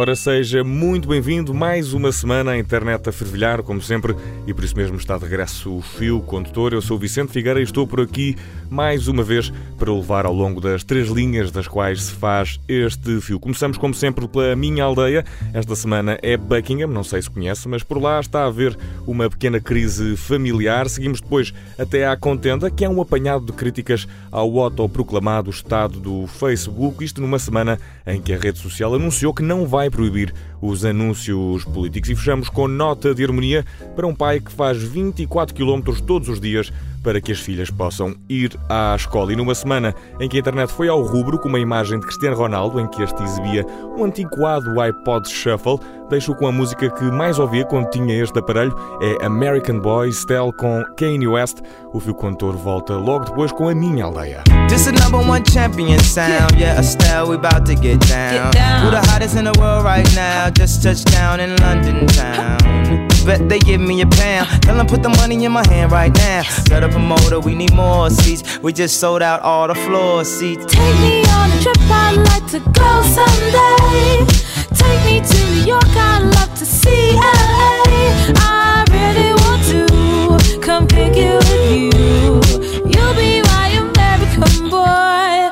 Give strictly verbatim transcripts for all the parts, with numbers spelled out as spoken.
Ora, seja muito bem-vindo, mais uma semana à internet a fervilhar, como sempre, e por isso mesmo está de regresso o Fio Condutor. Eu sou o Vicente Figueira e estou por aqui mais uma vez para levar ao longo das três linhas das quais se faz este fio. Começamos, como sempre, pela minha aldeia. Esta semana é Buckingham, não sei se conhece, mas por lá está a haver uma pequena crise familiar. Seguimos depois até à Contenda, que é um apanhado de críticas ao autoproclamado estado do Facebook, isto numa semana em que a rede social anunciou que não vai proibir os anúncios políticos. E fechamos com nota de harmonia para um pai que faz vinte e quatro quilómetros todos os dias para que as filhas possam ir à escola. E numa semana em que a internet foi ao rubro com uma imagem de Cristiano Ronaldo em que este exibia um antiquado iPod Shuffle, deixo com a música que mais ouvia quando tinha este aparelho, é American Boy, Estelle com Kanye West. O Fio Condutor volta logo depois com a minha aldeia. This is number one champion sound, yeah, Estelle, we about to get down. Get down. Who the hottest in the world right now, just touched down in London town. Bet they give me a pound, tell them put the money in my hand right now. Got a promoter, we need more seats, we just sold out all the floor seats. Take me on a trip, I'd like to go someday. Take me to New York, I'd love to see L A. I really want to come kick it with you. You'll be my American boy.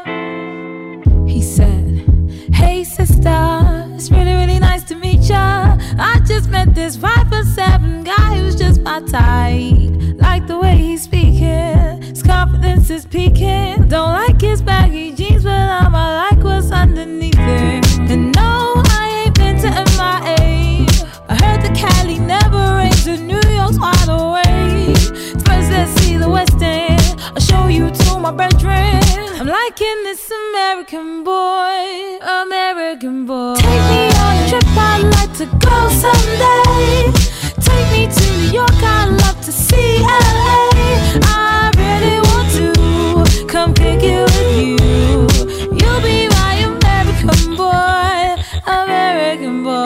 He said, hey sister, it's really, really nice to meet ya. I just met this five foot seven guy who's just my type. Like the way he's speaking, his confidence is peaking. Don't like his baggy jeans, but I'ma like what's underneath it. And no, I ain't been to M I A. I heard that Cali never rains and New York's wide awake. First let's see the West End, I'll show you to my bedroom. I'm liking this American boy, American boy. Take me on a trip, I'd like to go someday. Take me to New York, I'd love to see L A. I really want to come kick it with you. You'll be my American boy, American boy.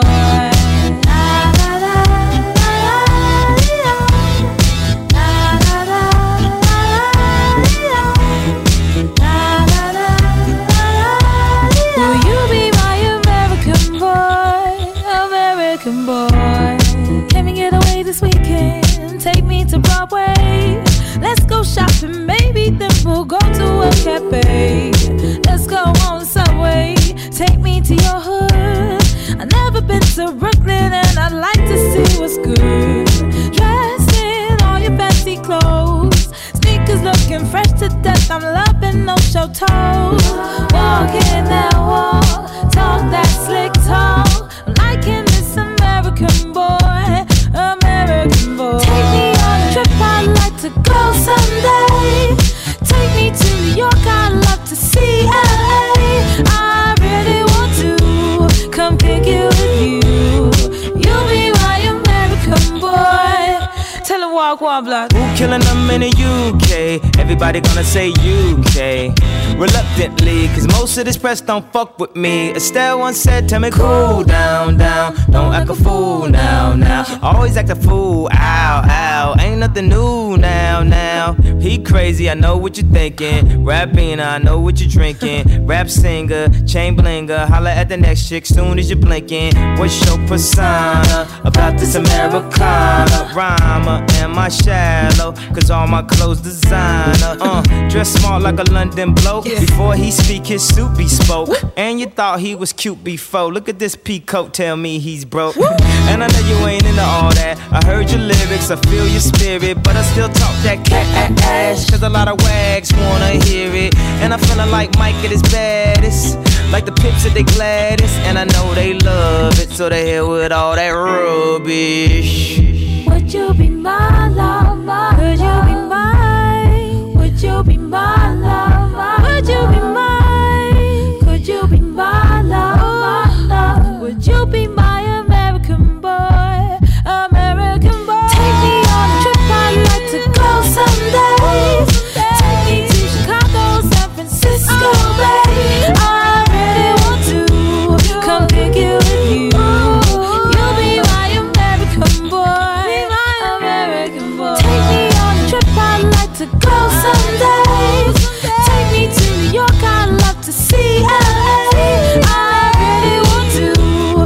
Let's go shopping, maybe then we'll go to a cafe. Let's go on the subway, take me to your hood. I've never been to Brooklyn and I'd like to see what's good. Dressed in all your fancy clothes, sneakers looking fresh to death, I'm loving no show toes. Walking that walk, talk that slick talk, I'm liking this American boy, American boy. Take me on a trip, I'd like to go someday. Take me to New York, I'd love to see L A. I really want to come kick it with you. You'll be my American boy. Tell him walk one block. Who killing them in the U K? Everybody gonna say U K. Reluctantly, cause most of this press don't fuck with me. Estelle once said, tell me cool down, down. Don't act a fool now, now. Always act a fool, ow, ow. Ain't nothing new now, now. He crazy, I know what you're thinking. Rapping, I know what you're drinking. Rap singer, chain blinger. Holla at the next chick soon as you're blinking. What's your persona about this Americana? Rhymer, am I shallow? Cause all my clothes designer. Uh, dress smart like a London bloke. Before he speak, his suit be spoke. And you thought he was cute before. Look at this peacoat, tell me he's broke. And I know you ain't into all that. I heard your lyrics, I feel your spirit, but I still talk that cash. Cause a lot of wags wanna hear it. And I'm feeling like Mike at his baddest, like the Pips at they gladdest. And I know they love it, so they here with all that rubbish. Would you be my love, my Would you be mine? Would you be my love, my Would you be mine? Could you be my love, my love? Would you be my American boy, American boy? Take me on a trip, I'd like to go someday. Take me to Chicago, San Francisco, babe. I really want to come pick it with you. You'll be my American boy, American boy. Take me on a trip, I'd like to go someday. Take me to New York, I'd love to see L A. I really want to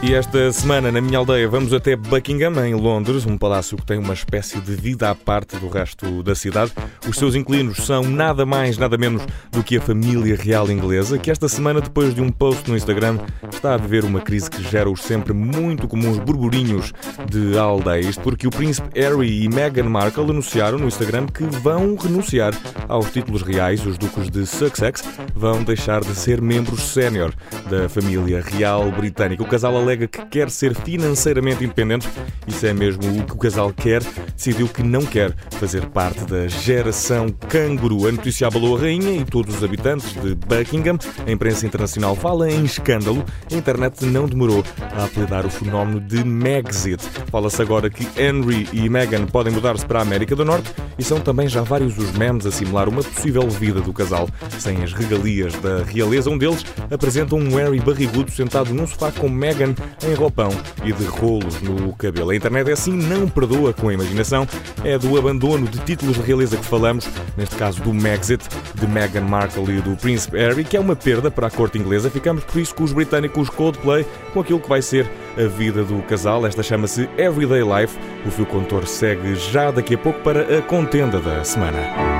E esta semana, na minha aldeia, vamos até Buckingham, em Londres, um palácio que tem uma espécie de vida à parte do resto da cidade. Os seus inquilinos são nada mais, nada menos do que a família real inglesa, que esta semana, depois de um post no Instagram, está a viver uma crise que gera os sempre muito comuns burburinhos de aldeia. Isto porque o príncipe Harry e Meghan Markle anunciaram no Instagram que vão renunciar aos títulos reais. Os duques de Sussex vão deixar de ser membros sénior da família real britânica. O casal alega que quer ser financeiramente independente. Isso é mesmo o que o casal quer. Decidiu que não quer fazer parte da geração canguru. A notícia abalou a rainha e todos os habitantes de Buckingham. A imprensa internacional fala em escândalo. A internet não demorou a apelidar o fenómeno de Megxit. Fala-se agora que Henry e Meghan podem mudar-se para a América do Norte e são também já vários os memes a simular uma possível vida do casal sem as regalias da realeza. Um deles apresenta um Harry barrigudo sentado num sofá com Meghan em roupão e de rolos no cabelo. A internet é assim, não perdoa com a imaginação. É do abandono de títulos de realeza que falamos, neste caso do Megxit, de Meghan Markle e do príncipe Harry, que é uma perda para a corte inglesa. Ficamos por isso com os britânicos Coldplay, com aquilo que vai ser a vida do casal. Esta chama-se Everyday Life. O fio condutor segue já daqui a pouco para a contenda da semana.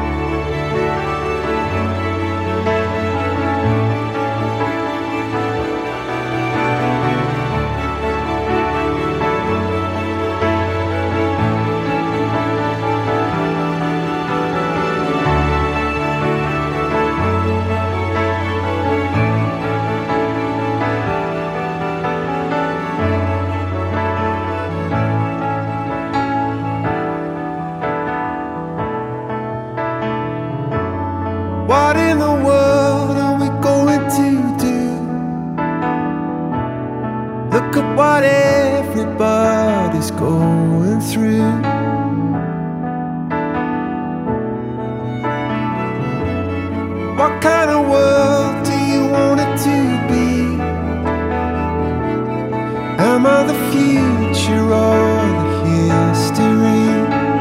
What in the world are we going to do? Look at what everybody's going through. What kind of world do you want it to be? Am I the future or the history?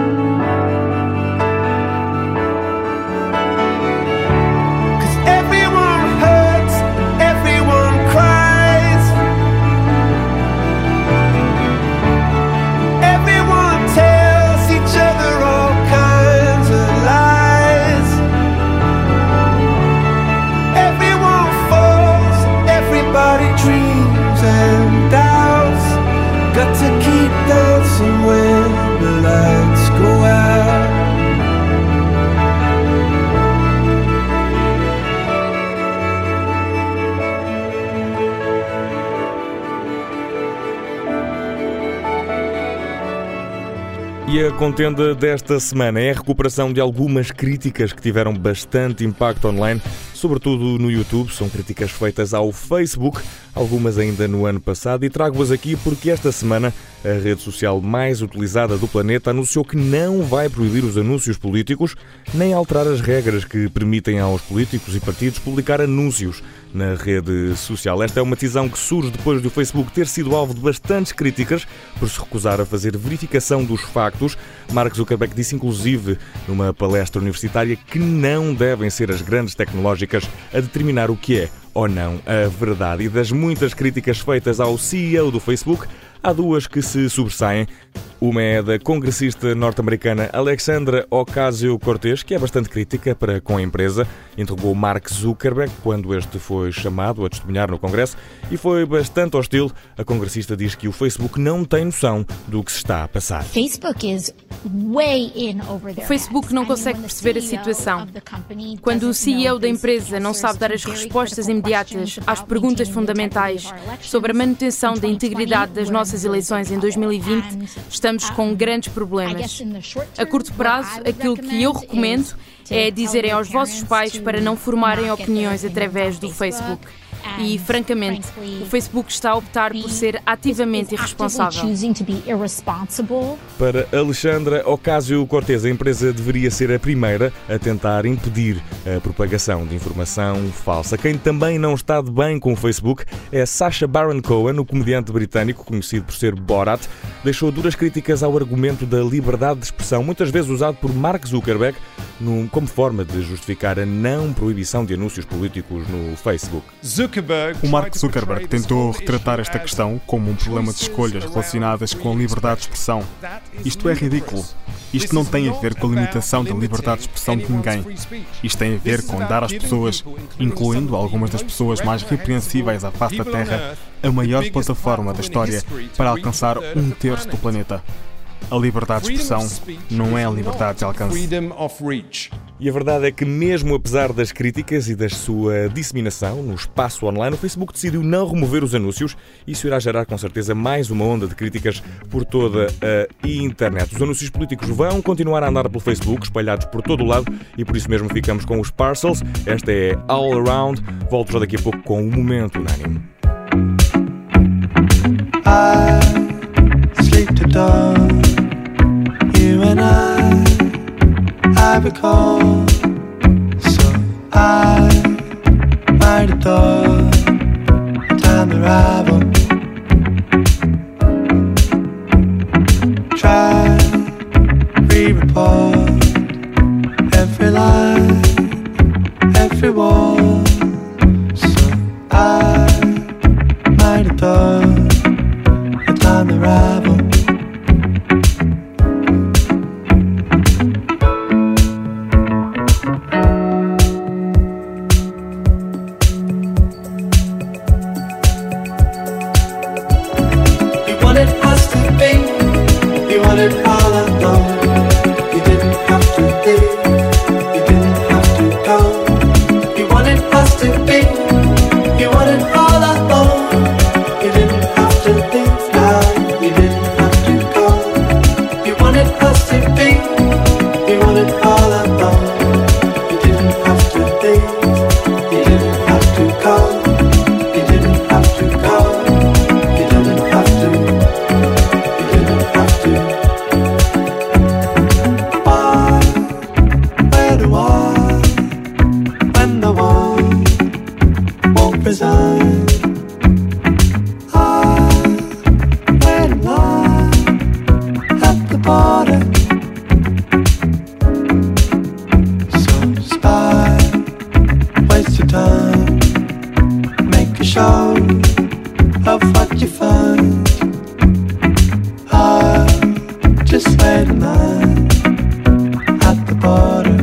E a contenda desta semana é a recuperação de algumas críticas que tiveram bastante impacto online, sobretudo no YouTube. São críticas feitas ao Facebook, algumas ainda no ano passado, e trago-as aqui porque esta semana a rede social mais utilizada do planeta anunciou que não vai proibir os anúncios políticos, nem alterar as regras que permitem aos políticos e partidos publicar anúncios na rede social. Esta é uma decisão que surge depois do Facebook ter sido alvo de bastantes críticas por se recusar a fazer verificação dos factos. Mark Zuckerberg disse, inclusive, numa palestra universitária, que não devem ser as grandes tecnológicas a determinar o que é ou não a verdade. E das muitas críticas feitas ao C E O do Facebook, há duas que se sobressaem. Uma é da congressista norte-americana Alexandra Ocasio-Cortez, que é bastante crítica para com a empresa. Interrogou Mark Zuckerberg quando este foi chamado a testemunhar no Congresso e foi bastante hostil. A congressista diz que o Facebook não tem noção do que se está a passar. O Facebook não consegue perceber a situação. Quando o C E O da empresa não sabe dar as respostas imediatas às perguntas fundamentais sobre a manutenção da integridade das nossas eleições em dois mil e vinte, estamos com grandes problemas. A curto prazo, aquilo que eu recomendo é dizerem aos vossos pais para não formarem opiniões através do Facebook. E, francamente, o Facebook está a optar por ser ativamente irresponsável. Para Alexandra Ocasio-Cortez, a empresa deveria ser a primeira a tentar impedir a propagação de informação falsa. Quem também não está de bem com o Facebook é Sacha Baron Cohen, o comediante britânico conhecido por ser Borat. Deixou duras críticas ao argumento da liberdade de expressão, muitas vezes usado por Mark Zuckerberg como forma de justificar a não proibição de anúncios políticos no Facebook. Zuckerberg O Mark Zuckerberg tentou retratar esta questão como um problema de escolhas relacionadas com a liberdade de expressão. Isto é ridículo. Isto não tem a ver com a limitação da liberdade de expressão de ninguém. Isto tem a ver com dar às pessoas, incluindo algumas das pessoas mais repreensíveis à face da Terra, a maior plataforma da história para alcançar um terço do planeta. A liberdade de expressão não é a liberdade de alcance. E a verdade é que, mesmo apesar das críticas e da sua disseminação no espaço online, o Facebook decidiu não remover os anúncios. Isso irá gerar, com certeza, mais uma onda de críticas por toda a internet. Os anúncios políticos vão continuar a andar pelo Facebook, espalhados por todo o lado, e por isso mesmo ficamos com os Parcels. Esta é All Around. Volto já daqui a pouco com o Momento Unânime. I sleep to dawn, you and I, I recall. So I might adore time arrival. Try, re-report every line, every wall. So I might adore time arrival. You wanted us to be, you wanted all alone. You didn't have to leave, you didn't have to go. You wanted us to be, you wanted all alone. You didn't have to leave. You didn't have to go. You wanted us to be, you wanted all alone. You didn't have to leave, you didn't have to go. You didn't have to go. You didn't have to, you didn't have to. Why, where do I, when the one won't resign? Show of what you find. I just wait in line at the border.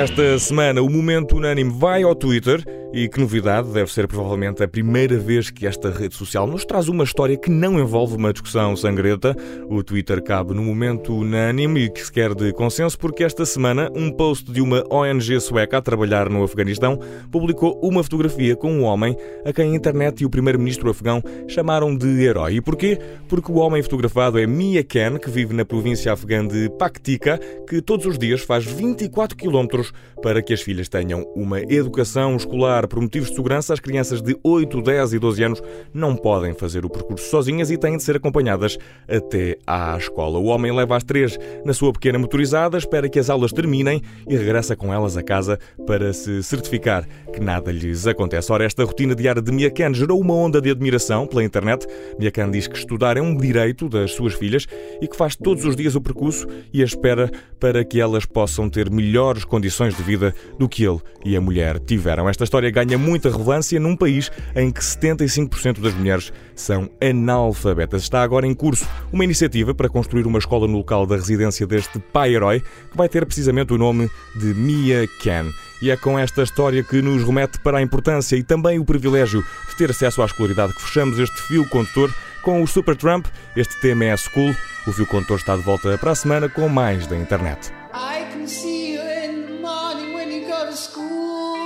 Esta semana o Momento Unânime vai ao Twitter e que novidade, deve ser provavelmente a primeira vez que esta rede social nos traz uma história que não envolve uma discussão sangrenta. O Twitter cabe no Momento Unânime e que se quer de consenso porque esta semana um post de uma O N G sueca a trabalhar no Afeganistão publicou uma fotografia com um homem a quem a internet e o primeiro-ministro afegão chamaram de herói. E porquê? Porque o homem fotografado é Mia Ken, que vive na província afegã de Paktika, que todos os dias faz vinte e quatro quilómetros para que as filhas tenham uma educação escolar. Por motivos de segurança, as crianças de oito, dez e doze anos não podem fazer o percurso sozinhas e têm de ser acompanhadas até à escola. O homem leva as três na sua pequena motorizada, espera que as aulas terminem e regressa com elas a casa para se certificar que nada lhes acontece. Ora, esta rotina diária de Mia Ken gerou uma onda de admiração pela internet. Mia Ken diz que estudar é um direito das suas filhas e que faz todos os dias o percurso e a espera para que elas possam ter melhores condições de vida do que ele e a mulher tiveram. Esta história ganha muita relevância num país em que setenta e cinco por cento das mulheres são analfabetas. Está agora em curso uma iniciativa para construir uma escola no local da residência deste pai-herói, que vai ter precisamente o nome de Mia Ken. E é com esta história que nos remete para a importância e também o privilégio de ter acesso à escolaridade que fechamos este fio condutor com o Supertramp. Este tema é School. O fio condutor está de volta para a semana com mais da internet. I can see you in the morning when you go to school.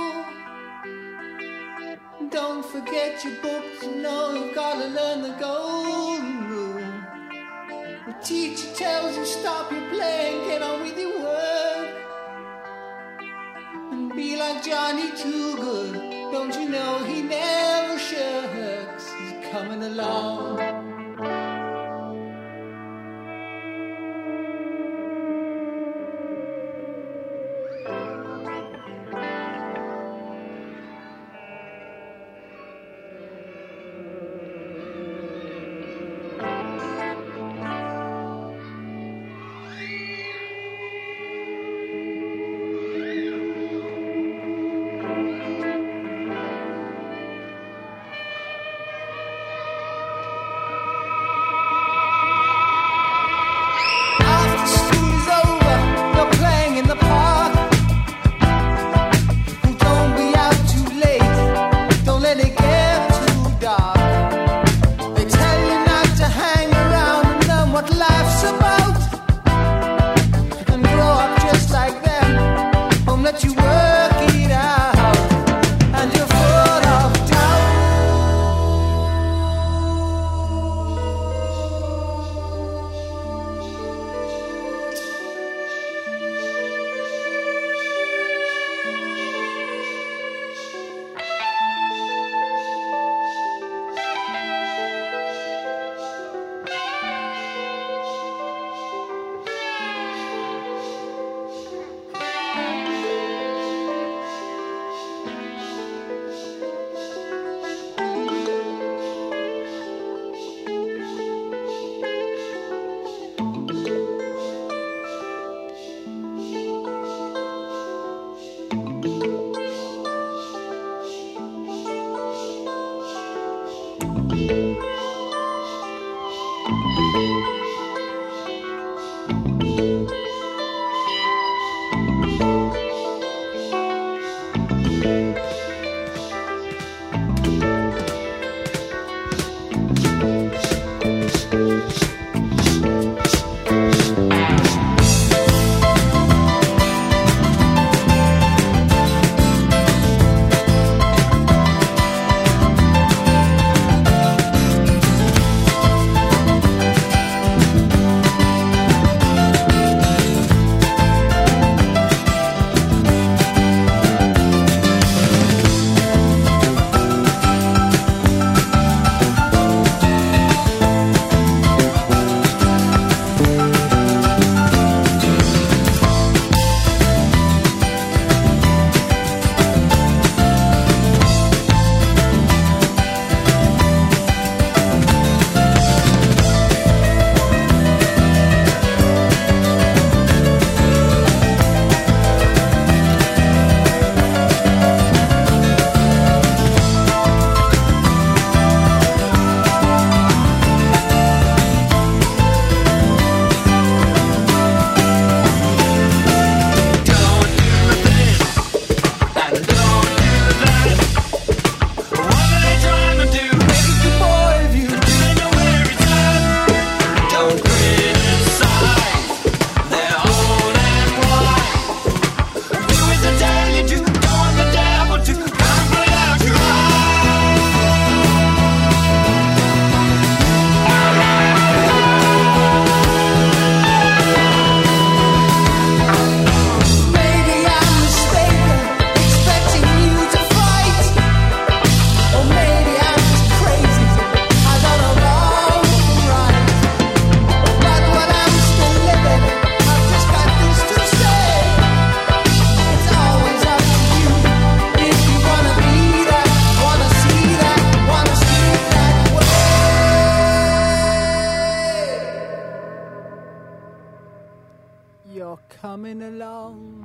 Don't forget your books, you know you've got to learn the golden rule. The teacher tells you stop your playing, get on with your work. And be like Johnny Too Good, don't you know he never shirks, he's coming along. coming along.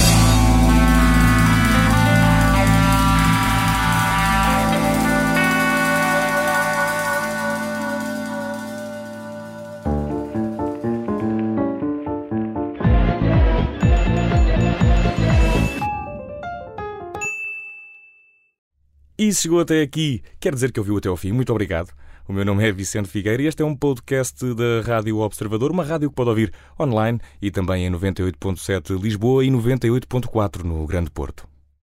E se chegou até aqui, quer dizer que ouviu até ao fim. Muito obrigado. O meu nome é Vicente Figueira e este é um podcast da Rádio Observador, uma rádio que pode ouvir online e também em noventa e oito ponto sete Lisboa e noventa e oito ponto quatro no Grande Porto.